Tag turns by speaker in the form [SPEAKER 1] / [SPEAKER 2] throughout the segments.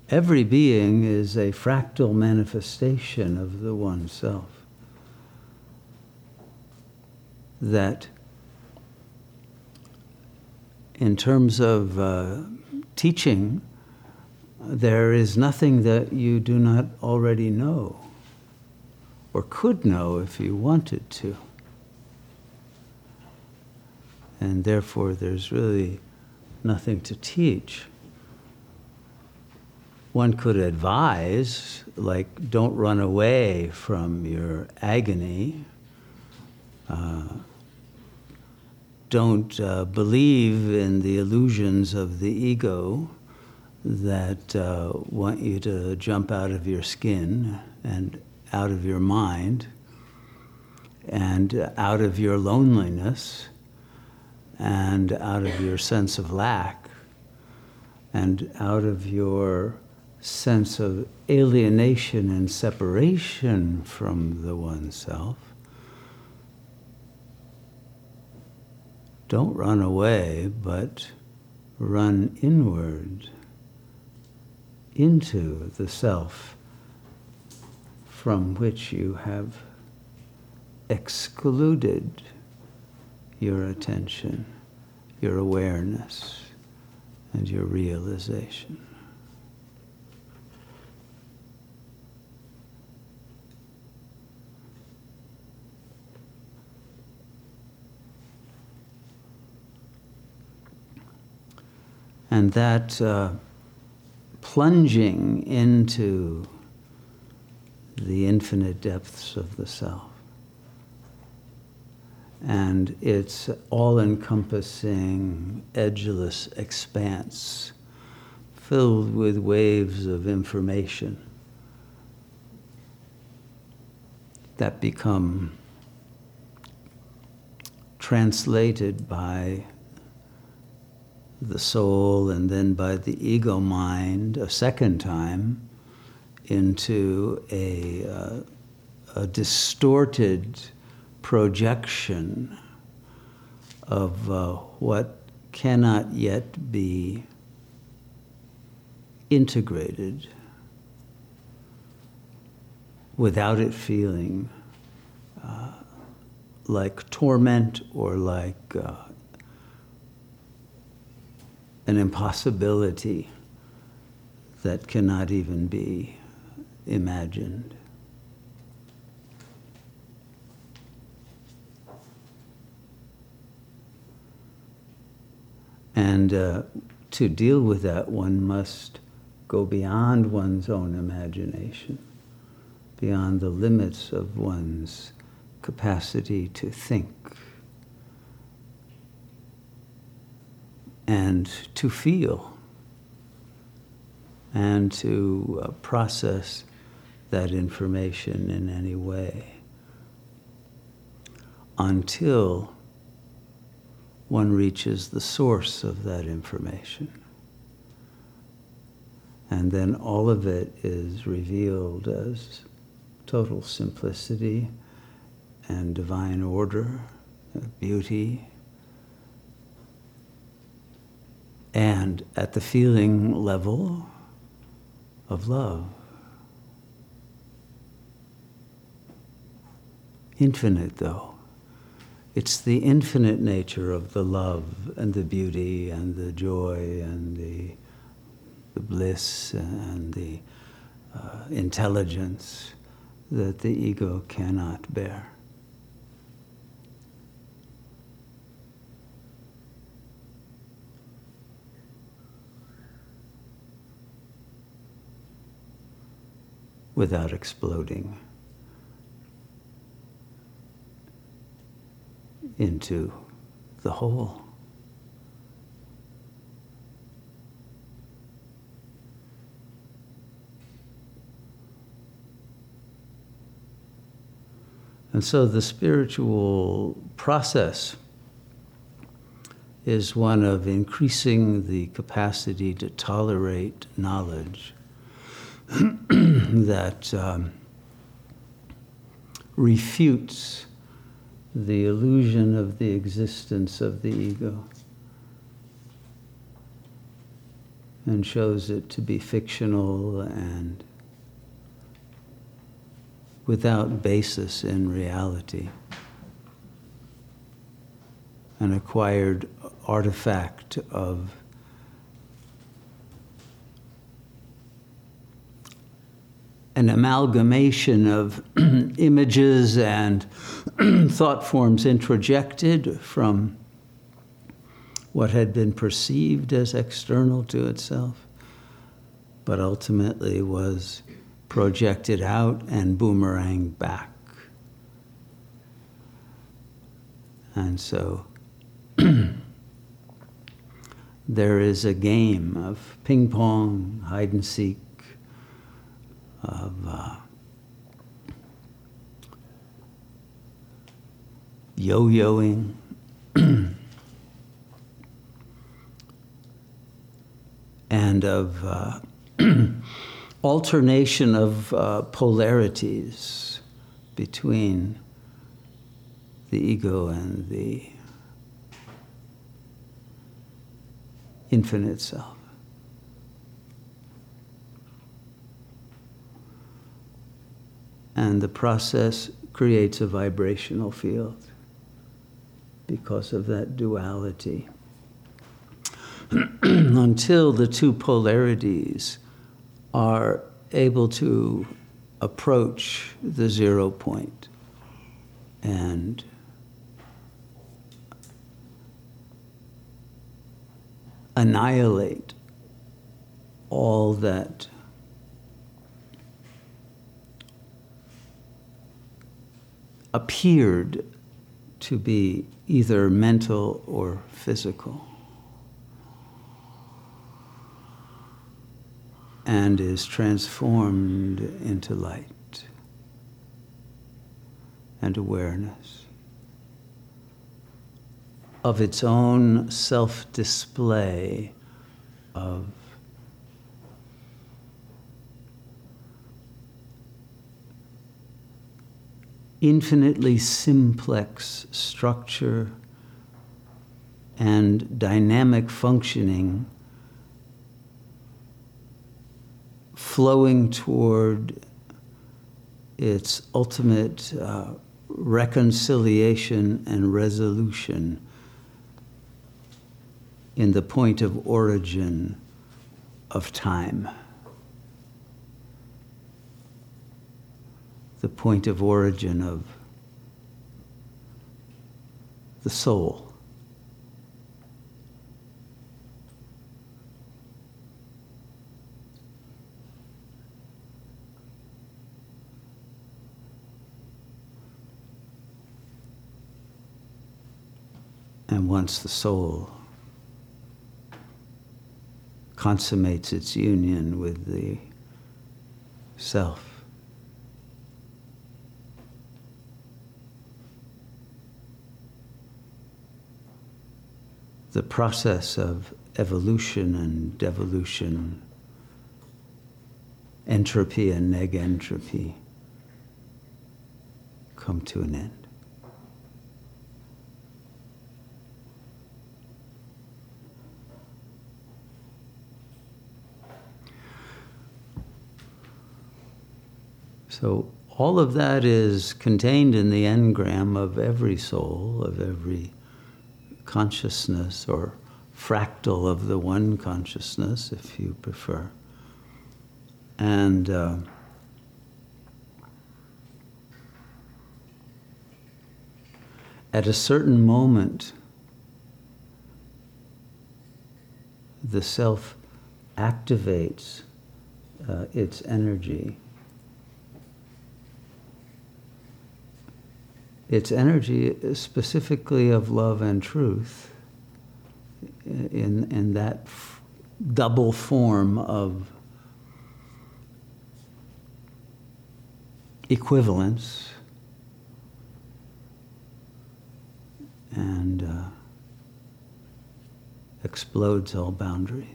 [SPEAKER 1] Every being is a fractal manifestation of the One Self. That in terms of teaching, there is nothing that you do not already know, or could know if you wanted to. And therefore, there's really nothing to teach. One could advise, like, don't run away from your agony. Don't believe in the illusions of the ego that want you to jump out of your skin and out of your mind and out of your loneliness and out of your sense of lack and out of your sense of alienation and separation from the One Self. Don't run away, but run inward into the self from which you have excluded your attention, your awareness, and your realization. And that plunging into the infinite depths of the self and its all-encompassing, edgeless expanse filled with waves of information that become translated by the soul and then by the ego mind a second time into a distorted projection of what cannot yet be integrated without it feeling like torment or like an impossibility that cannot even be imagined. And to deal with that, one must go beyond one's own imagination, beyond the limits of one's capacity to think and to feel and to process that information in any way until one reaches the source of that information. And then all of it is revealed as total simplicity and divine order, beauty, and at the feeling level of love. Infinite, though. It's the infinite nature of the love and the beauty and the joy and the bliss and the intelligence that the ego cannot bear. Without exploding into the whole. And so the spiritual process is one of increasing the capacity to tolerate knowledge that refutes the illusion of the existence of the ego. and shows it to be fictional and without basis in reality, an acquired artifact of an amalgamation of images and thought forms introjected from what had been perceived as external to itself, but ultimately was projected out and boomeranged back. And so there is a game of ping pong, hide and seek, of yo-yoing, and of alternation of polarities between the ego and the infinite self. And the process creates a vibrational field because of that duality. Until the two polarities are able to approach the 0 point and annihilate all that appeared to be either mental or physical, and is transformed into light and awareness of its own self-display of infinitely simplex structure and dynamic functioning, flowing toward its ultimate reconciliation and resolution in the point of origin of time. The point of origin of the soul. And once the soul consummates its union with the self, the process of evolution and devolution, entropy and negentropy, come to an end. So all of that is contained in the engram of every soul, of every consciousness, or fractal of the one consciousness, if you prefer. And at a certain moment, the self activates its energy. Its energy specifically of love and truth in that double form of equivalence and explodes all boundaries.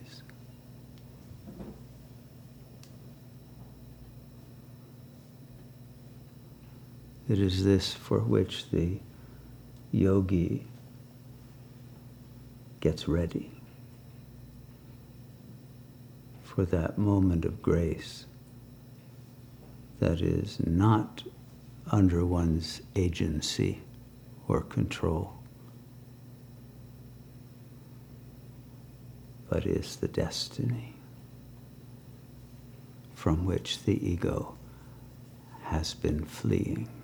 [SPEAKER 1] It is this for which the yogi gets ready. for that moment of grace that is not under one's agency or control, but is the destiny from which the ego has been fleeing.